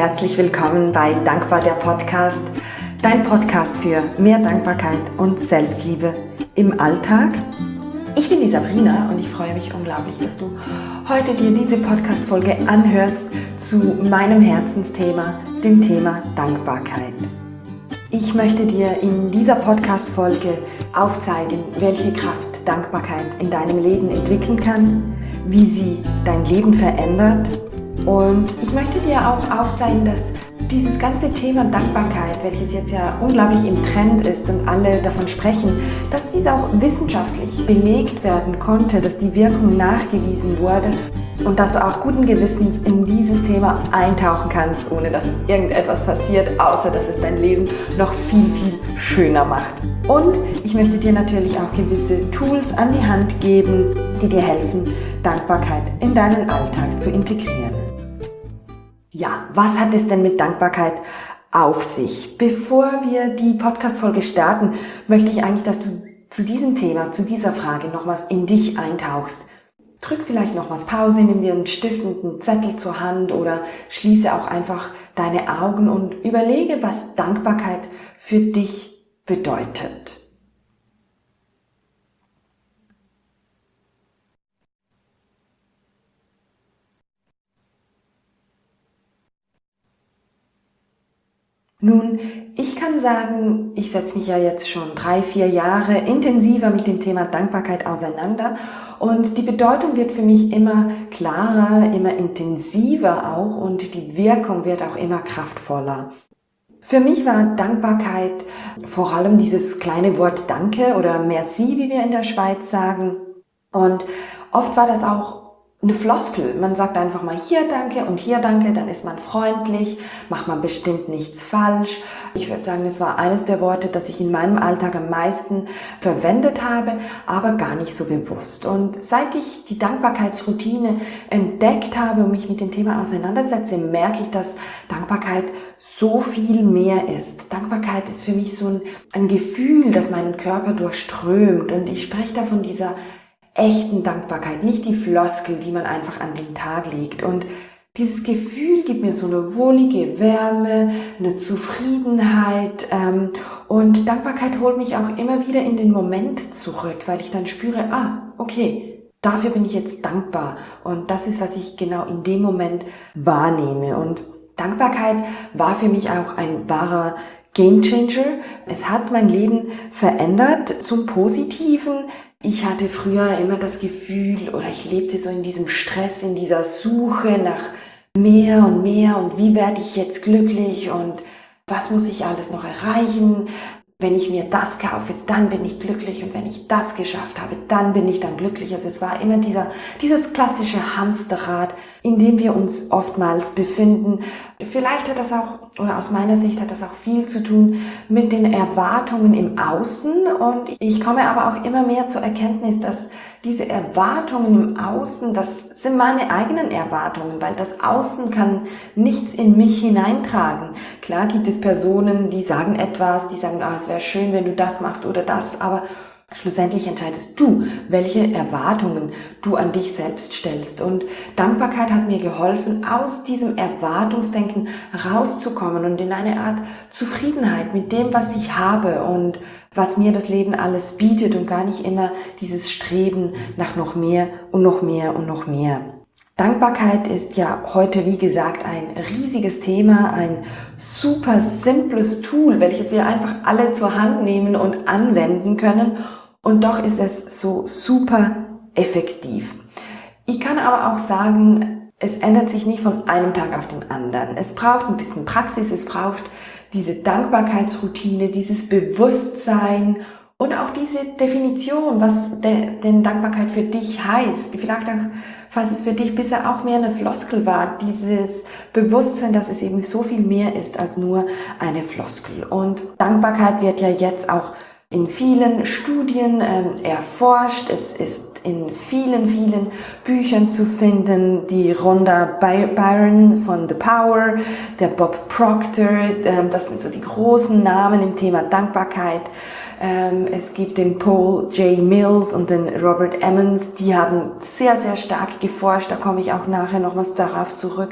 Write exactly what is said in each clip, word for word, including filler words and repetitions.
herzlich willkommen bei Dankbar der Podcast, dein Podcast für mehr Dankbarkeit und Selbstliebe im Alltag. Ich bin die Sabrina und ich freue mich unglaublich, dass du heute dir diese Podcast-Folge anhörst zu meinem Herzensthema, dem Thema Dankbarkeit. Ich möchte dir in dieser Podcast-Folge aufzeigen, welche Kraft Dankbarkeit in deinem Leben entwickeln kann, wie sie dein Leben verändert. Und ich möchte dir auch aufzeigen, dass dieses ganze Thema Dankbarkeit, welches jetzt ja unglaublich im Trend ist und alle davon sprechen, dass dies auch wissenschaftlich belegt werden konnte, dass die Wirkung nachgewiesen wurde und dass du auch guten Gewissens in dieses Thema eintauchen kannst, ohne dass irgendetwas passiert, außer dass es dein Leben noch viel, viel schöner macht. Und ich möchte dir natürlich auch gewisse Tools an die Hand geben, die dir helfen, Dankbarkeit in deinen Alltag zu integrieren. Ja, was hat es denn mit Dankbarkeit auf sich? Bevor wir die Podcast-Folge starten, möchte ich eigentlich, dass du zu diesem Thema, zu dieser Frage nochmals in dich eintauchst. Drück vielleicht nochmals Pause, nimm dir einen Stift und einen Zettel zur Hand oder schließe auch einfach deine Augen und überlege, was Dankbarkeit für dich bedeutet. Nun, ich kann sagen, ich setze mich ja jetzt schon drei, vier Jahre intensiver mit dem Thema Dankbarkeit auseinander und die Bedeutung wird für mich immer klarer, immer intensiver auch und die Wirkung wird auch immer kraftvoller. Für mich war Dankbarkeit vor allem dieses kleine Wort Danke oder Merci, wie wir in der Schweiz sagen, und oft war das auch eine Floskel. Man sagt einfach mal hier Danke und hier Danke, dann ist man freundlich, macht man bestimmt nichts falsch. Ich würde sagen, das war eines der Worte, das ich in meinem Alltag am meisten verwendet habe, aber gar nicht so bewusst. Und seit ich die Dankbarkeitsroutine entdeckt habe und mich mit dem Thema auseinandersetze, merke ich, dass Dankbarkeit so viel mehr ist. Dankbarkeit ist für mich so ein, ein Gefühl, das meinen Körper durchströmt, und ich spreche da von dieser echten Dankbarkeit, nicht die Floskel, die man einfach an den Tag legt. Und dieses Gefühl gibt mir so eine wohlige Wärme, eine Zufriedenheit, ähm, und Dankbarkeit holt mich auch immer wieder in den Moment zurück, weil ich dann spüre, ah, okay, dafür bin ich jetzt dankbar, und das ist, was ich genau in dem Moment wahrnehme. Und Dankbarkeit war für mich auch ein wahrer Gamechanger. Es hat mein Leben verändert zum Positiven. Ich hatte früher immer das Gefühl, oder ich lebte so in diesem Stress, in dieser Suche nach mehr und mehr und wie werde ich jetzt glücklich und was muss ich alles noch erreichen. Wenn ich mir das kaufe, dann bin ich glücklich, und wenn ich das geschafft habe, dann bin ich dann glücklich. Also es war immer dieser, dieses klassische Hamsterrad, in dem wir uns oftmals befinden. Vielleicht hat das auch, oder aus meiner Sicht hat das auch viel zu tun mit den Erwartungen im Außen, und ich komme aber auch immer mehr zur Erkenntnis, dass diese Erwartungen im Außen, das sind meine eigenen Erwartungen, weil das Außen kann nichts in mich hineintragen. Klar gibt es Personen, die sagen etwas, die sagen, ah, es wäre schön, wenn du das machst oder das, aber schlussendlich entscheidest du, welche Erwartungen du an dich selbst stellst. Und Dankbarkeit hat mir geholfen, aus diesem Erwartungsdenken rauszukommen und in eine Art Zufriedenheit mit dem, was ich habe und was mir das Leben alles bietet, und gar nicht immer dieses Streben nach noch mehr und noch mehr und noch mehr. Dankbarkeit ist ja heute, wie gesagt, ein riesiges Thema, ein super simples Tool, welches wir einfach alle zur Hand nehmen und anwenden können. Und doch ist es so super effektiv. Ich kann aber auch sagen, es ändert sich nicht von einem Tag auf den anderen. Es braucht ein bisschen Praxis, es braucht diese Dankbarkeitsroutine, dieses Bewusstsein und auch diese Definition, was de- denn Dankbarkeit für dich heißt. Vielleicht auch, falls es für dich bisher auch mehr eine Floskel war, dieses Bewusstsein, dass es eben so viel mehr ist als nur eine Floskel. Und Dankbarkeit wird ja jetzt auch in vielen Studien ähm, erforscht. Es ist in vielen, vielen Büchern zu finden. Die Rhonda Byrne von The Power, der Bob Proctor, ähm, das sind so die großen Namen im Thema Dankbarkeit. Ähm, es gibt den Paul J. Mills und den Robert Emmons, die haben sehr, sehr stark geforscht. Da komme ich auch nachher noch was darauf zurück.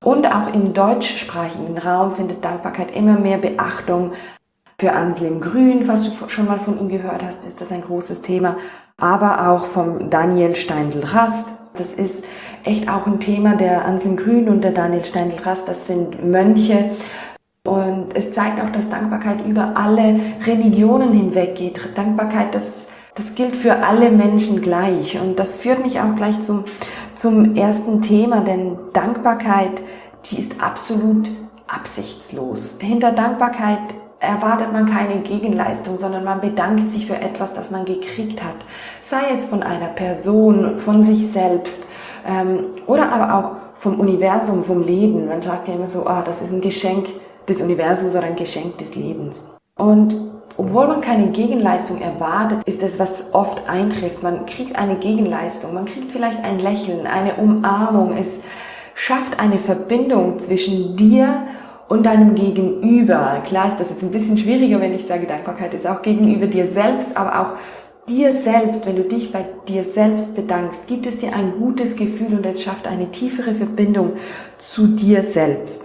Und auch im deutschsprachigen Raum findet Dankbarkeit immer mehr Beachtung. Für Anselm Grün, falls du schon mal von ihm gehört hast, ist das ein großes Thema. Aber auch vom Daniel Steindl-Rast. Das ist echt auch ein Thema. Der Anselm Grün und der Daniel Steindl-Rast, das sind Mönche. Und es zeigt auch, dass Dankbarkeit über alle Religionen hinweg geht. Dankbarkeit, das, das gilt für alle Menschen gleich. Und das führt mich auch gleich zum, zum ersten Thema, denn Dankbarkeit, die ist absolut absichtslos. Hinter Dankbarkeit erwartet man keine Gegenleistung, sondern man bedankt sich für etwas, das man gekriegt hat. Sei es von einer Person, von sich selbst ähm, oder aber auch vom Universum, vom Leben. Man sagt ja immer so, ah, das ist ein Geschenk des Universums oder ein Geschenk des Lebens. Und obwohl man keine Gegenleistung erwartet, ist es, was oft eintrifft. Man kriegt eine Gegenleistung, man kriegt vielleicht ein Lächeln, eine Umarmung. Es schafft eine Verbindung zwischen dir und deinem Gegenüber. Klar ist das jetzt ein bisschen schwieriger, wenn ich sage, Dankbarkeit ist auch gegenüber dir selbst, aber auch dir selbst, wenn du dich bei dir selbst bedankst, gibt es dir ein gutes Gefühl und es schafft eine tiefere Verbindung zu dir selbst.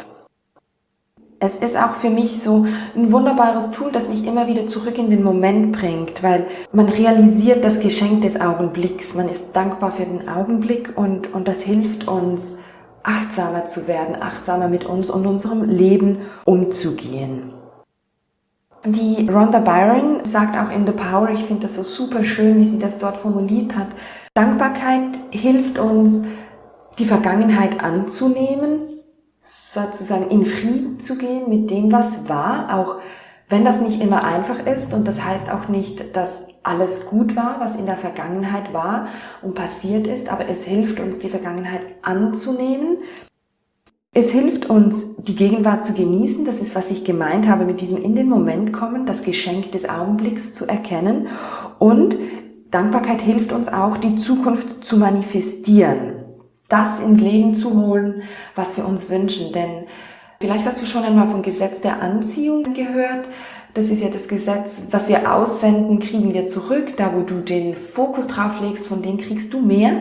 Es ist auch für mich so ein wunderbares Tool, das mich immer wieder zurück in den Moment bringt, weil man realisiert das Geschenk des Augenblicks. Man ist dankbar für den Augenblick und, und das hilft uns, achtsamer zu werden, achtsamer mit uns und unserem Leben umzugehen. Die Rhonda Byrne sagt auch in The Power, ich finde das so super schön, wie sie das dort formuliert hat, Dankbarkeit hilft uns, die Vergangenheit anzunehmen, sozusagen in Frieden zu gehen mit dem, was war, auch wenn das nicht immer einfach ist. Und das heißt auch nicht, dass alles gut war, was in der Vergangenheit war und passiert ist, aber es hilft uns, die Vergangenheit anzunehmen. Es hilft uns, die Gegenwart zu genießen. Das ist, was ich gemeint habe, mit diesem in den Moment kommen, das Geschenk des Augenblicks zu erkennen. Und Dankbarkeit hilft uns auch, die Zukunft zu manifestieren. Das ins Leben zu holen, was wir uns wünschen. Denn vielleicht hast du schon einmal vom Gesetz der Anziehung gehört. Das ist ja das Gesetz, was wir aussenden, kriegen wir zurück. Da, wo du den Fokus drauf legst, von dem kriegst du mehr.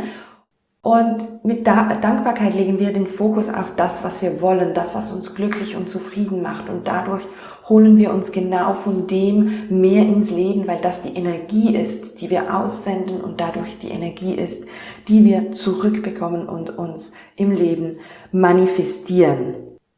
Und mit Dankbarkeit legen wir den Fokus auf das, was wir wollen, das, was uns glücklich und zufrieden macht. Und dadurch holen wir uns genau von dem mehr ins Leben, weil das die Energie ist, die wir aussenden und dadurch die Energie ist, die wir zurückbekommen und uns im Leben manifestieren.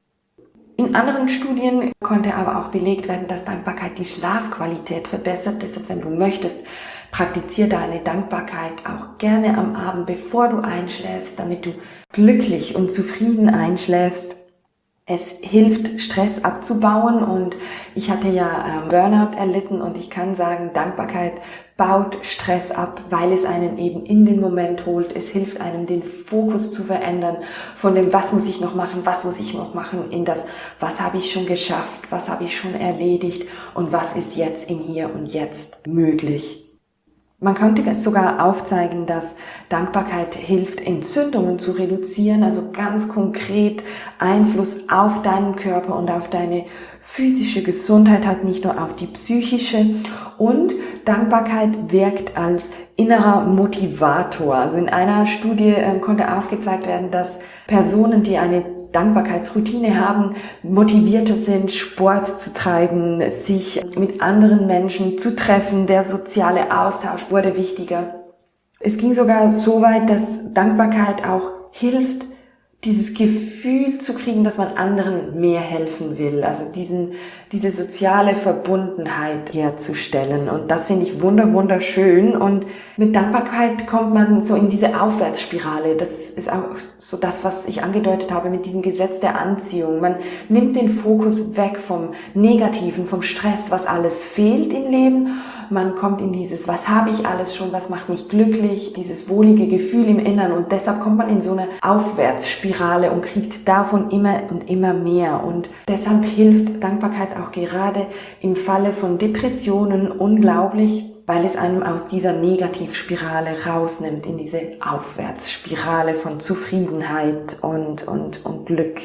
In anderen Studien konnte aber auch belegt werden, dass Dankbarkeit die Schlafqualität verbessert. Deshalb, wenn du möchtest, praktiziere deine Dankbarkeit auch gerne am Abend, bevor du einschläfst, damit du glücklich und zufrieden einschläfst. Es hilft, Stress abzubauen und ich hatte ja ähm, Burnout erlitten und ich kann sagen, Dankbarkeit baut Stress ab, weil es einen eben in den Moment holt. Es hilft einem, den Fokus zu verändern von dem, was muss ich noch machen, was muss ich noch machen, in das, was habe ich schon geschafft, was habe ich schon erledigt und was ist jetzt im Hier und Jetzt möglich. Man könnte es sogar aufzeigen, dass Dankbarkeit hilft, Entzündungen zu reduzieren, also ganz konkret Einfluss auf deinen Körper und auf deine physische Gesundheit hat, nicht nur auf die psychische. Und Dankbarkeit wirkt als innerer Motivator. Also in einer Studie äh, konnte aufgezeigt werden, dass Personen, die eine Dankbarkeitsroutine haben, motivierter sind, Sport zu treiben, sich mit anderen Menschen zu treffen. Der soziale Austausch wurde wichtiger. Es ging sogar so weit, dass Dankbarkeit auch hilft, dieses Gefühl zu kriegen, dass man anderen mehr helfen will, also diesen, diese soziale Verbundenheit herzustellen. Und das finde ich wunder, wunderschön. Und mit Dankbarkeit kommt man so in diese Aufwärtsspirale. Das ist auch so das, was ich angedeutet habe mit diesem Gesetz der Anziehung. Man nimmt den Fokus weg vom Negativen, vom Stress, was alles fehlt im Leben. Man kommt in dieses, was habe ich alles schon, was macht mich glücklich, dieses wohlige Gefühl im Innern. Und deshalb kommt man in so eine Aufwärtsspirale und kriegt davon immer und immer mehr. Und deshalb hilft Dankbarkeit auch gerade im Falle von Depressionen unglaublich, weil es einem aus dieser Negativspirale rausnimmt, in diese Aufwärtsspirale von Zufriedenheit und, und, und Glück.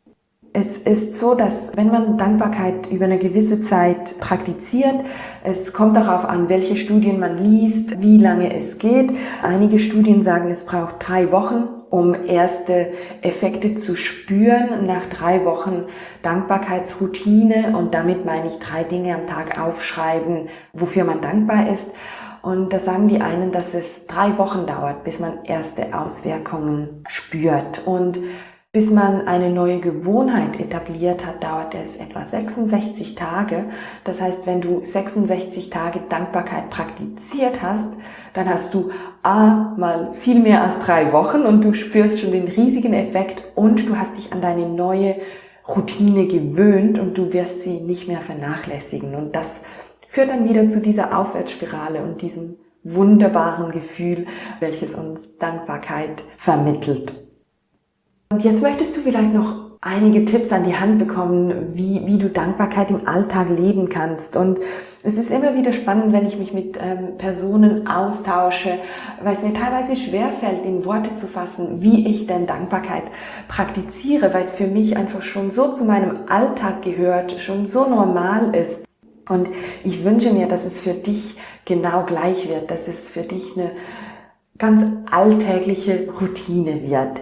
Es ist so, dass wenn man Dankbarkeit über eine gewisse Zeit praktiziert, es kommt darauf an, welche Studien man liest, wie lange es geht. Einige Studien sagen, es braucht drei Wochen. um erste Effekte zu spüren nach drei Wochen Dankbarkeitsroutine. Und damit meine ich drei Dinge am Tag aufschreiben, wofür man dankbar ist. Und da sagen die einen, dass es drei Wochen dauert, bis man erste Auswirkungen spürt. Und bis man eine neue Gewohnheit etabliert hat, dauert es etwa sechsundsechzig Tage. Das heißt, wenn du sechsundsechzig Tage Dankbarkeit praktiziert hast, dann hast du A, mal viel mehr als drei Wochen und du spürst schon den riesigen Effekt und du hast dich an deine neue Routine gewöhnt und du wirst sie nicht mehr vernachlässigen. Und das führt dann wieder zu dieser Aufwärtsspirale und diesem wunderbaren Gefühl, welches uns Dankbarkeit vermittelt. Und jetzt möchtest du vielleicht noch einige Tipps an die Hand bekommen, wie, wie du Dankbarkeit im Alltag leben kannst. Und es ist immer wieder spannend, wenn ich mich mit ähm, Personen austausche, weil es mir teilweise schwerfällt, in Worte zu fassen, wie ich denn Dankbarkeit praktiziere, weil es für mich einfach schon so zu meinem Alltag gehört, schon so normal ist. Und ich wünsche mir, dass es für dich genau gleich wird, dass es für dich eine ganz alltägliche Routine wird.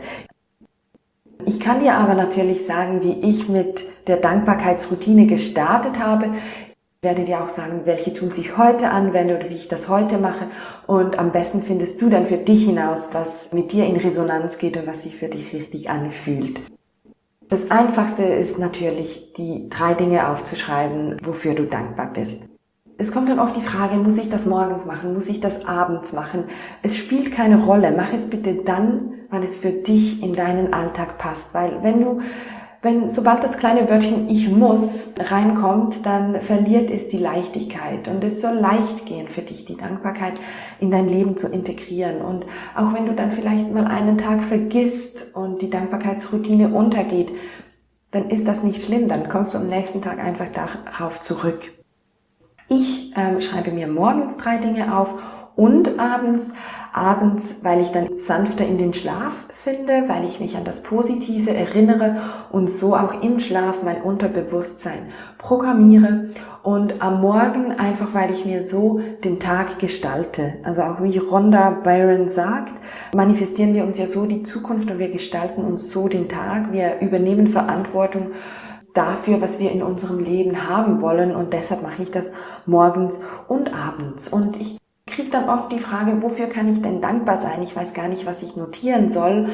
Ich kann dir aber natürlich sagen, wie ich mit der Dankbarkeitsroutine gestartet habe. Ich werde dir auch sagen, welche Tools ich heute anwende oder wie ich das heute mache. Und am besten findest du dann für dich hinaus, was mit dir in Resonanz geht und was sich für dich richtig anfühlt. Das Einfachste ist natürlich, die drei Dinge aufzuschreiben, wofür du dankbar bist. Es kommt dann oft die Frage, muss ich das morgens machen, muss ich das abends machen? Es spielt keine Rolle. Mach es bitte dann, wann es für dich in deinen Alltag passt. Weil wenn du, wenn, sobald das kleine Wörtchen Ich muss reinkommt, dann verliert es die Leichtigkeit. Und es soll leicht gehen für dich, die Dankbarkeit in dein Leben zu integrieren. Und auch wenn du dann vielleicht mal einen Tag vergisst und die Dankbarkeitsroutine untergeht, dann ist das nicht schlimm. Dann kommst du am nächsten Tag einfach darauf zurück. Ich ähm, schreibe mir morgens drei Dinge auf und abends, abends, weil ich dann sanfter in den Schlaf finde, weil ich mich an das Positive erinnere und so auch im Schlaf mein Unterbewusstsein programmiere und am Morgen einfach, weil ich mir so den Tag gestalte. Also auch wie Rhonda Byrne sagt, manifestieren wir uns ja so die Zukunft und wir gestalten uns so den Tag, wir übernehmen Verantwortung dafür, was wir in unserem Leben haben wollen und deshalb mache ich das morgens und abends. Und ich kriege dann oft die Frage, wofür kann ich denn dankbar sein? Ich weiß gar nicht, was ich notieren soll.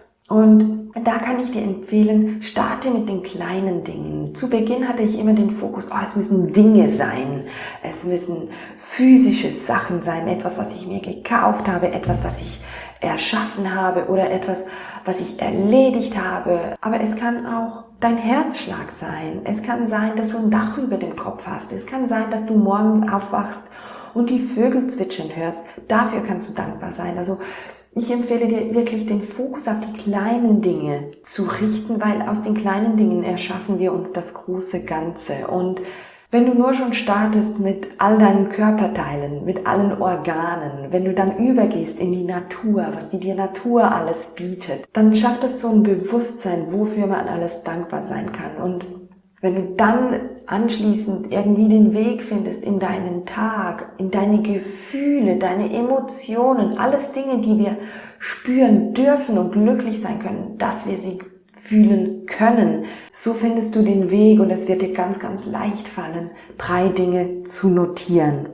Und da kann ich dir empfehlen, starte mit den kleinen Dingen. Zu Beginn hatte ich immer den Fokus, oh, es müssen Dinge sein, es müssen physische Sachen sein, etwas, was ich mir gekauft habe, etwas, was ich erschaffen habe oder etwas, was ich erledigt habe. Aber es kann auch dein Herzschlag sein. Es kann sein, dass du ein Dach über dem Kopf hast. Es kann sein, dass du morgens aufwachst und die Vögel zwitschern hörst. Dafür kannst du dankbar sein. Also ich empfehle dir wirklich, den Fokus auf die kleinen Dinge zu richten, weil aus den kleinen Dingen erschaffen wir uns das große Ganze. Und wenn du nur schon startest mit all deinen Körperteilen, mit allen Organen, wenn du dann übergehst in die Natur, was die dir Natur alles bietet, dann schafft es so ein Bewusstsein, wofür man alles dankbar sein kann. Und wenn du dann anschließend irgendwie den Weg findest in deinen Tag, in deine Gefühle, deine Emotionen, alles Dinge, die wir spüren dürfen und glücklich sein können, dass wir sie fühlen können, so findest du den Weg und es wird dir ganz, ganz leicht fallen, drei Dinge zu notieren.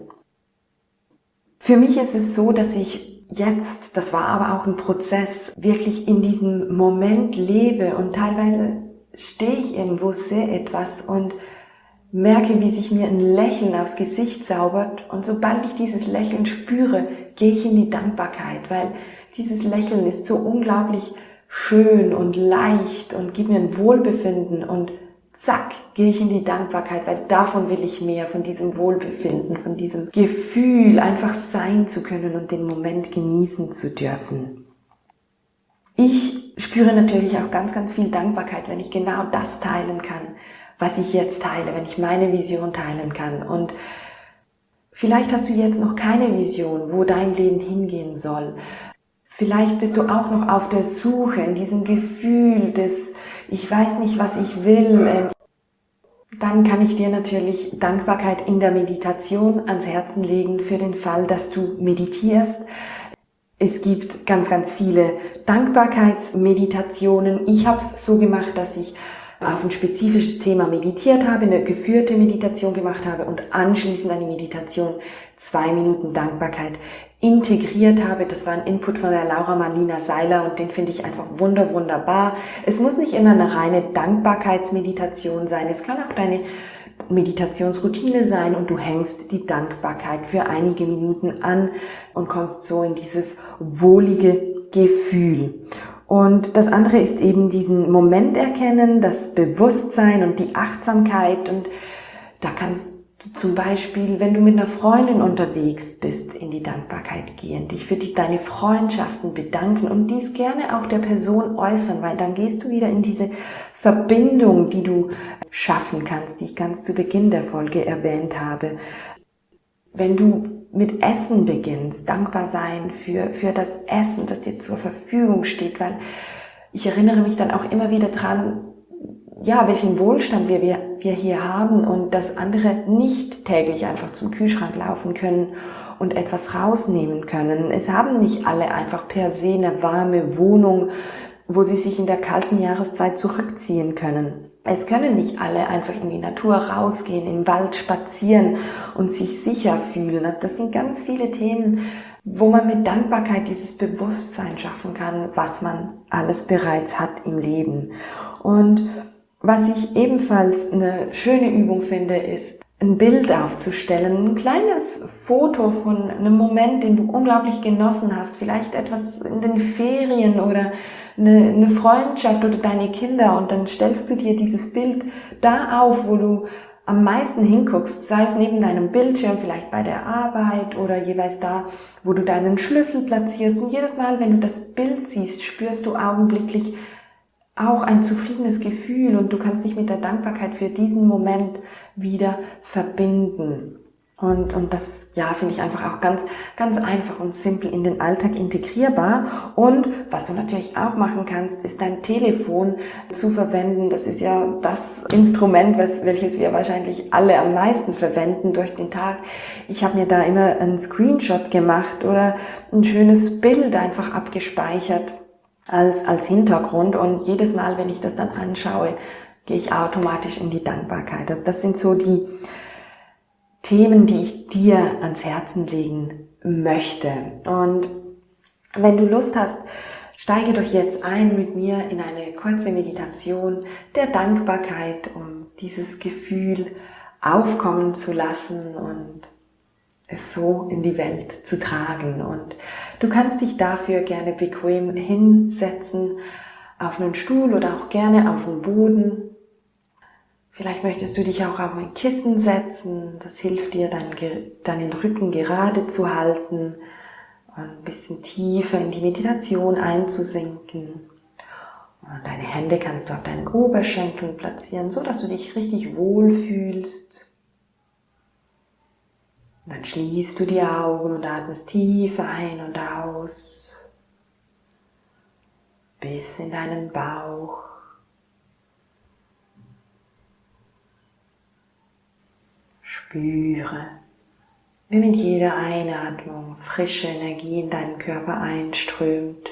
Für mich ist es so, dass ich jetzt, das war aber auch ein Prozess, wirklich in diesem Moment lebe und teilweise stehe ich irgendwo, sehe etwas und merke, wie sich mir ein Lächeln aufs Gesicht zaubert und sobald ich dieses Lächeln spüre, gehe ich in die Dankbarkeit, weil dieses Lächeln ist so unglaublich schön und leicht und gibt mir ein Wohlbefinden und zack, gehe ich in die Dankbarkeit, weil davon will ich mehr, von diesem Wohlbefinden, von diesem Gefühl, einfach sein zu können und den Moment genießen zu dürfen. Ich spüre natürlich auch ganz, ganz viel Dankbarkeit, wenn ich genau das teilen kann, was ich jetzt teile, wenn ich meine Vision teilen kann. Und vielleicht hast du jetzt noch keine Vision, wo dein Leben hingehen soll. Vielleicht bist du auch noch auf der Suche in diesem Gefühl des, ich weiß nicht, was ich will. Dann kann ich dir natürlich Dankbarkeit in der Meditation ans Herzen legen für den Fall, dass du meditierst. Es gibt ganz, ganz viele Dankbarkeitsmeditationen. Ich habe es so gemacht, dass ich auf ein spezifisches Thema meditiert habe, eine geführte Meditation gemacht habe und anschließend eine Meditation, zwei Minuten Dankbarkeit, integriert habe. Das war ein Input von der Laura Marlina Seiler und den finde ich einfach wunder, wunderbar. Es muss nicht immer eine reine Dankbarkeitsmeditation sein. Es kann auch deine Meditationsroutine sein und du hängst die Dankbarkeit für einige Minuten an und kommst so in dieses wohlige Gefühl. Und das andere ist eben diesen Moment erkennen, das Bewusstsein und die Achtsamkeit. Und da kannst du zum Beispiel, wenn du mit einer Freundin unterwegs bist, in die Dankbarkeit gehen, dich für die, deine Freundschaften bedanken und dies gerne auch der Person äußern, weil dann gehst du wieder in diese Verbindung, die du schaffen kannst, die ich ganz zu Beginn der Folge erwähnt habe. Wenn du mit Essen beginnst, dankbar sein für, für das Essen, das dir zur Verfügung steht, weil ich erinnere mich dann auch immer wieder dran, ja, welchen Wohlstand wir, wir, wir hier haben und dass andere nicht täglich einfach zum Kühlschrank laufen können und etwas rausnehmen können. Es haben nicht alle einfach per se eine warme Wohnung, wo sie sich in der kalten Jahreszeit zurückziehen können. Es können nicht alle einfach in die Natur rausgehen, im Wald spazieren und sich sicher fühlen. Also das sind ganz viele Themen, wo man mit Dankbarkeit dieses Bewusstsein schaffen kann, was man alles bereits hat im Leben. Und was ich ebenfalls eine schöne Übung finde, ist, ein Bild aufzustellen, ein kleines Foto von einem Moment, den du unglaublich genossen hast, vielleicht etwas in den Ferien oder eine, eine Freundschaft oder deine Kinder, und dann stellst du dir dieses Bild da auf, wo du am meisten hinguckst, sei es neben deinem Bildschirm, vielleicht bei der Arbeit oder jeweils da, wo du deinen Schlüssel platzierst, und jedes Mal, wenn du das Bild siehst, spürst du augenblicklich auch ein zufriedenes Gefühl und du kannst dich mit der Dankbarkeit für diesen Moment wieder verbinden. Und, und das, ja, finde ich einfach auch ganz, ganz einfach und simpel in den Alltag integrierbar. Und was du natürlich auch machen kannst, ist dein Telefon zu verwenden. Das ist ja das Instrument, was, welches wir wahrscheinlich alle am meisten verwenden durch den Tag. Ich habe mir da immer einen Screenshot gemacht oder ein schönes Bild einfach abgespeichert als, als Hintergrund. Und jedes Mal, wenn ich das dann anschaue, gehe ich automatisch in die Dankbarkeit. Also das sind so die Themen, die ich dir ans Herzen legen möchte. Und wenn du Lust hast, steige doch jetzt ein mit mir in eine kurze Meditation der Dankbarkeit, um dieses Gefühl aufkommen zu lassen und es so in die Welt zu tragen. Und du kannst dich dafür gerne bequem hinsetzen, auf einen Stuhl oder auch gerne auf den Boden. Vielleicht möchtest du dich auch auf ein Kissen setzen. Das hilft dir, deinen, deinen Rücken gerade zu halten und ein bisschen tiefer in die Meditation einzusinken. Und deine Hände kannst du auf deinen Oberschenkeln platzieren, so dass du dich richtig wohl fühlst. Und dann schließt du die Augen und atmest tief ein und aus, bis in deinen Bauch. Spüre, wie mit jeder Einatmung frische Energie in deinen Körper einströmt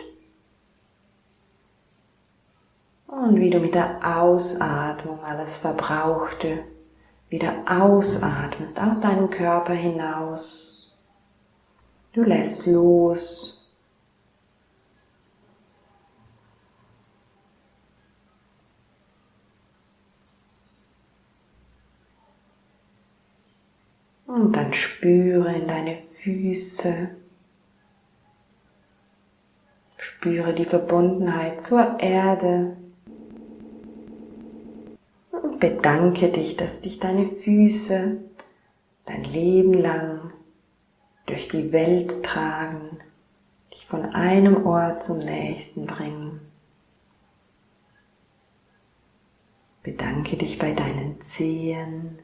und wie du mit der Ausatmung alles Verbrauchte wieder ausatmest aus deinem Körper hinaus. Du lässt los. Und dann spüre in deine Füße. Spüre die Verbundenheit zur Erde. Und bedanke dich, dass dich deine Füße dein Leben lang durch die Welt tragen, dich von einem Ort zum nächsten bringen. Bedanke dich bei deinen Zehen.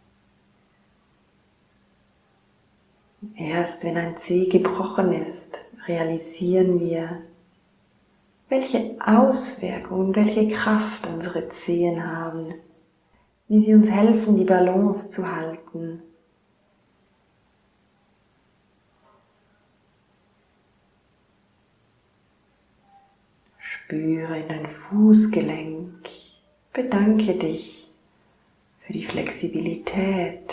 Erst wenn ein Zeh gebrochen ist, realisieren wir, welche Auswirkungen, welche Kraft unsere Zehen haben, wie sie uns helfen, die Balance zu halten. Spüre in dein Fußgelenk. Bedanke dich für die Flexibilität.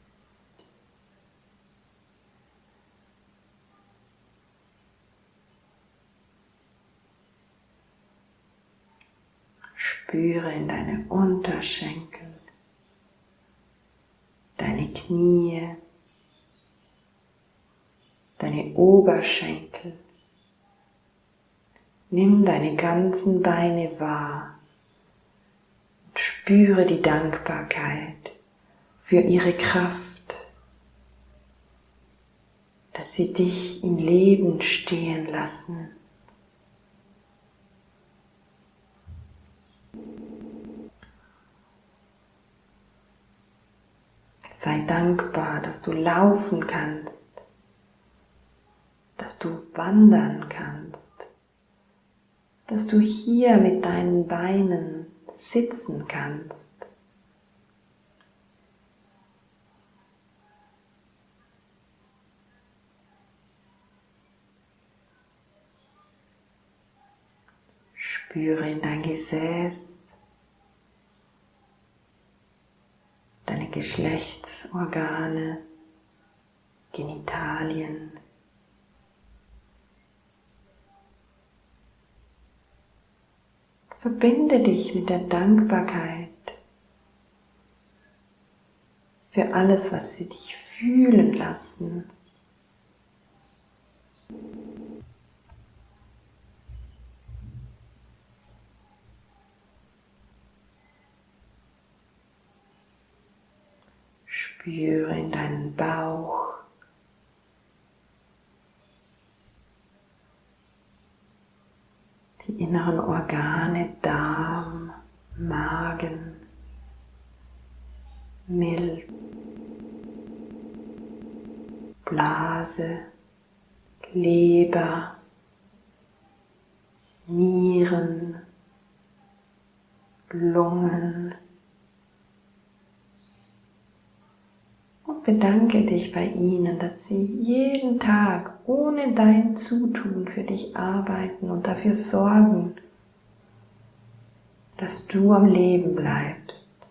Spüre in deine Unterschenkel, deine Knie, deine Oberschenkel. Nimm deine ganzen Beine wahr und spüre die Dankbarkeit für ihre Kraft, dass sie dich im Leben stehen lassen. Sei dankbar, dass du laufen kannst, dass du wandern kannst, dass du hier mit deinen Beinen sitzen kannst. Spüre in dein Gesäß, deine Geschlechtsorgane, Genitalien. Verbinde dich mit der Dankbarkeit für alles, was sie dich fühlen lassen. Spüre in deinen Bauch. Die inneren Organe, Darm, Magen, Milz, Blase, Leber, Nieren, Lungen. Und bedanke dich bei ihnen, dass sie jeden Tag ohne dein Zutun für dich arbeiten und dafür sorgen, dass du am Leben bleibst.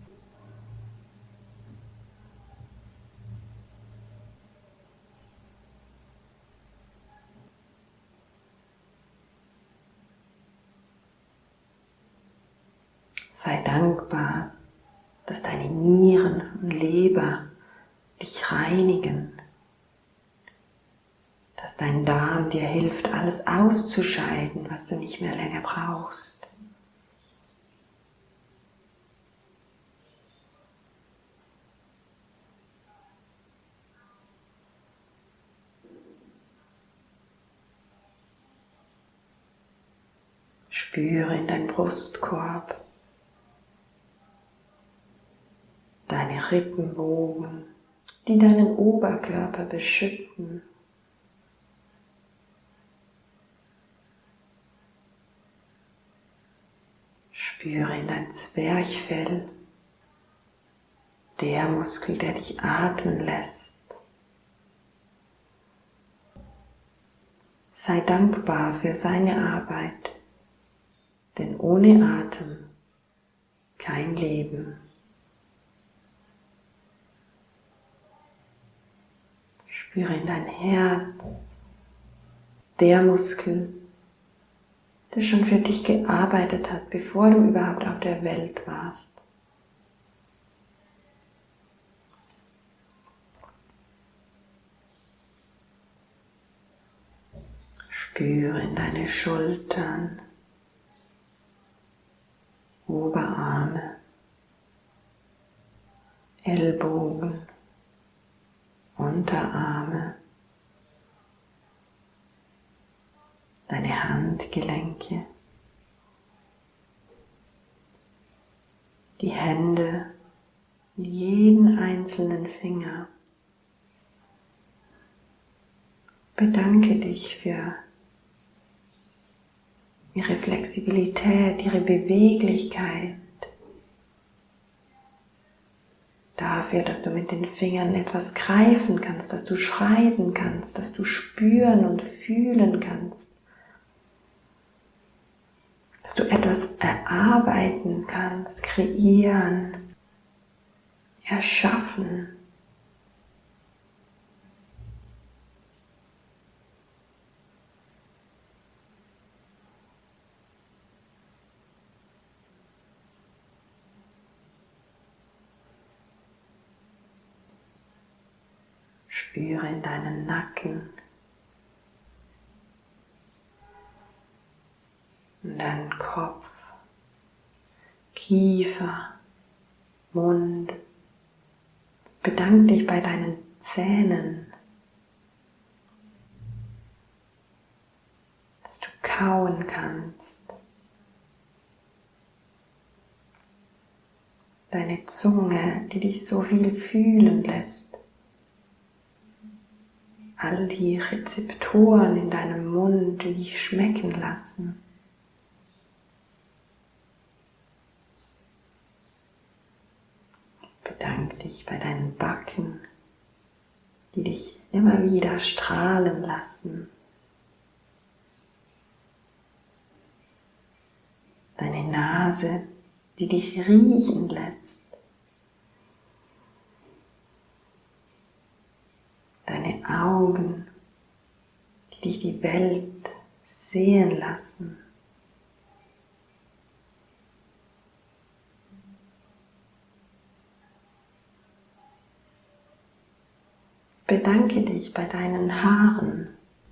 Sei dankbar, dass deine Nieren und Leber dich reinigen, dass dein Darm dir hilft, alles auszuscheiden, was du nicht mehr länger brauchst. Spüre in deinen Brustkorb, deine Rippenbogen, die deinen Oberkörper beschützen. Spüre in dein Zwerchfell, der Muskel, der dich atmen lässt. Sei dankbar für seine Arbeit, denn ohne Atem kein Leben. Spüre in dein Herz, der Muskel, der schon für dich gearbeitet hat, bevor du überhaupt auf der Welt warst. Spüre in deine Schultern, Oberarme, Ellbogen, Unterarme, deine Handgelenke, die Hände, jeden einzelnen Finger. Bedanke dich für ihre Flexibilität, ihre Beweglichkeit, dafür, dass du mit den Fingern etwas greifen kannst, dass du schreiben kannst, dass du spüren und fühlen kannst. dass du etwas erarbeiten kannst, kreieren, erschaffen. Spüre in deinen Nacken, in deinen Kopf, Kiefer, Mund. Bedank dich bei deinen Zähnen, dass du kauen kannst. Deine Zunge, die dich so viel fühlen lässt. All die Rezeptoren in deinem Mund, die dich schmecken lassen. Bedank dich bei deinen Backen, die dich immer wieder strahlen lassen. Deine Nase, die dich riechen lässt. Deine Augen, die dich die Welt sehen lassen. Bedanke dich bei deinen Haaren.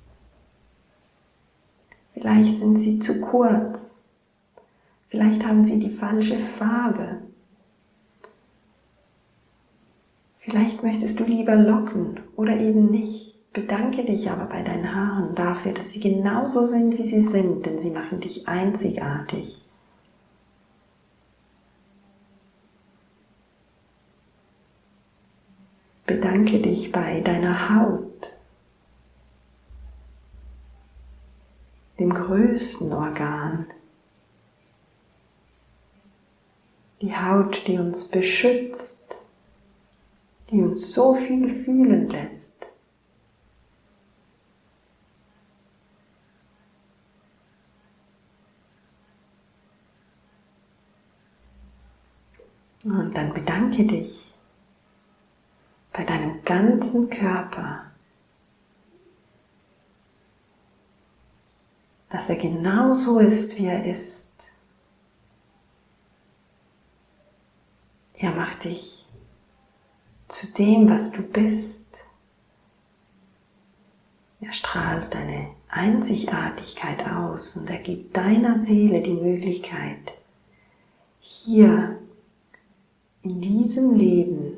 Vielleicht sind sie zu kurz. Vielleicht haben sie die falsche Farbe. Vielleicht möchtest du lieber Locken oder eben nicht. Bedanke dich aber bei deinen Haaren dafür, dass sie genauso sind, wie sie sind, denn sie machen dich einzigartig. Bedanke dich bei deiner Haut, dem größten Organ. Die Haut, die uns beschützt, die uns so viel fühlen lässt. Und dann bedanke dich bei deinem ganzen Körper, dass er genau so ist, wie er ist. Er macht dich zu dem, was du bist. Er strahlt deine Einzigartigkeit aus und er gibt deiner Seele die Möglichkeit, hier in diesem Leben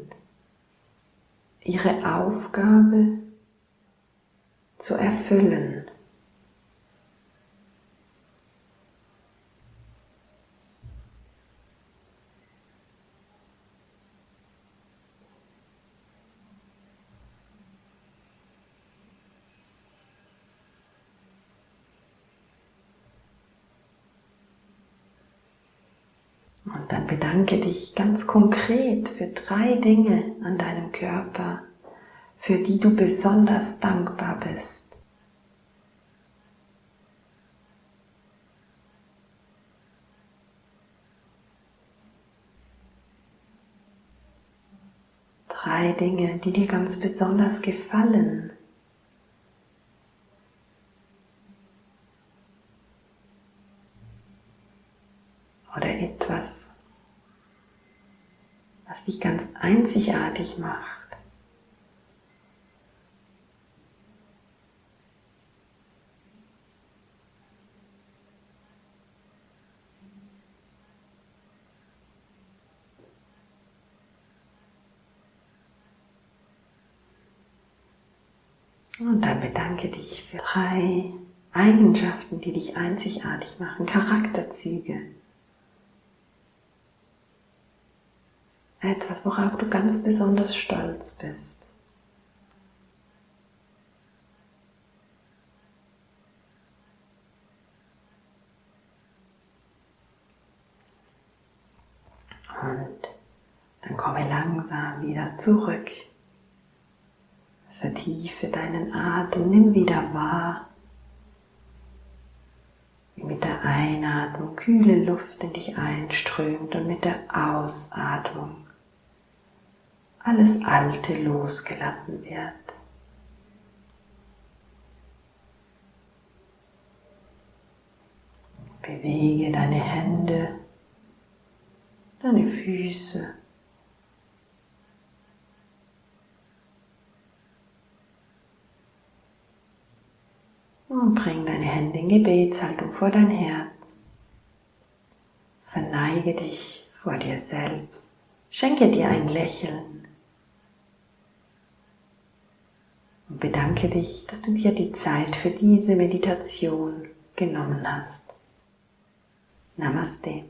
ihre Aufgabe zu erfüllen. Und dann bedanke dich ganz konkret für drei Dinge an deinem Körper, für die du besonders dankbar bist. Drei Dinge, die dir ganz besonders gefallen. Oder etwas, was dich ganz einzigartig macht. Und dann bedanke dich für drei Eigenschaften, die dich einzigartig machen, Charakterzüge. Etwas, worauf du ganz besonders stolz bist. Und dann komme langsam wieder zurück. Vertiefe deinen Atem, nimm wieder wahr, wie mit der Einatmung kühle Luft in dich einströmt und mit der Ausatmung alles Alte losgelassen wird. Bewege deine Hände, deine Füße. Und bring deine Hände in Gebetshaltung vor dein Herz. Verneige dich vor dir selbst. Schenke dir ein Lächeln. Und bedanke dich, dass du dir die Zeit für diese Meditation genommen hast. Namaste.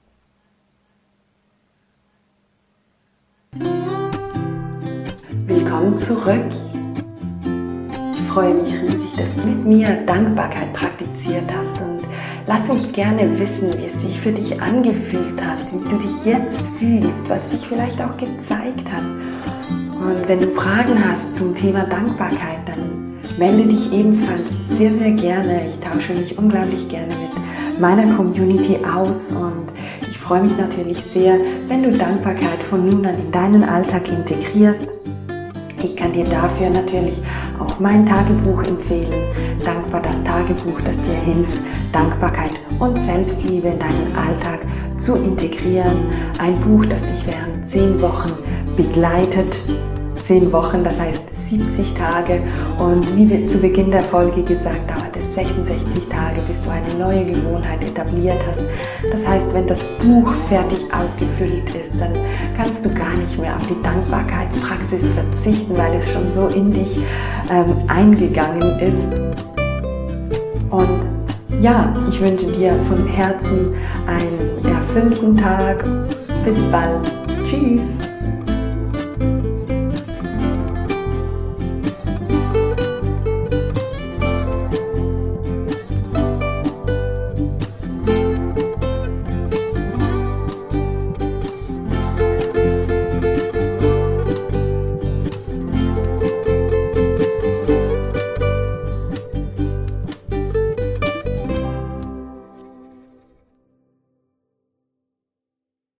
Willkommen zurück. Ich freue mich riesig, dass du mit mir Dankbarkeit praktiziert hast und lass mich gerne wissen, wie es sich für dich angefühlt hat, wie du dich jetzt fühlst, was sich vielleicht auch gezeigt hat. Und wenn du Fragen hast zum Thema Dankbarkeit, dann melde dich ebenfalls sehr, sehr gerne. Ich tausche mich unglaublich gerne mit meiner Community aus und ich freue mich natürlich sehr, wenn du Dankbarkeit von nun an in deinen Alltag integrierst. Ich kann dir dafür natürlich auch mein Tagebuch empfehlen. Dankbar, das Tagebuch, das dir hilft, Dankbarkeit und Selbstliebe in deinen Alltag zu integrieren. Ein Buch, das dich während zehn Wochen begleitet. Zehn Wochen, das heißt siebzig Tage. Und wie wir zu Beginn der Folge gesagt, dauert es sechsundsechzig Tage, bis du eine neue Gewohnheit etabliert hast. Das heißt, wenn das Buch fertig ausgefüllt ist, dann kannst du gar nicht mehr auf die Dankbarkeitspraxis verzichten, weil es schon so in dich ähm, eingegangen ist. Und ja, ich wünsche dir von Herzen einen erfüllten Tag. Bis bald. Tschüss.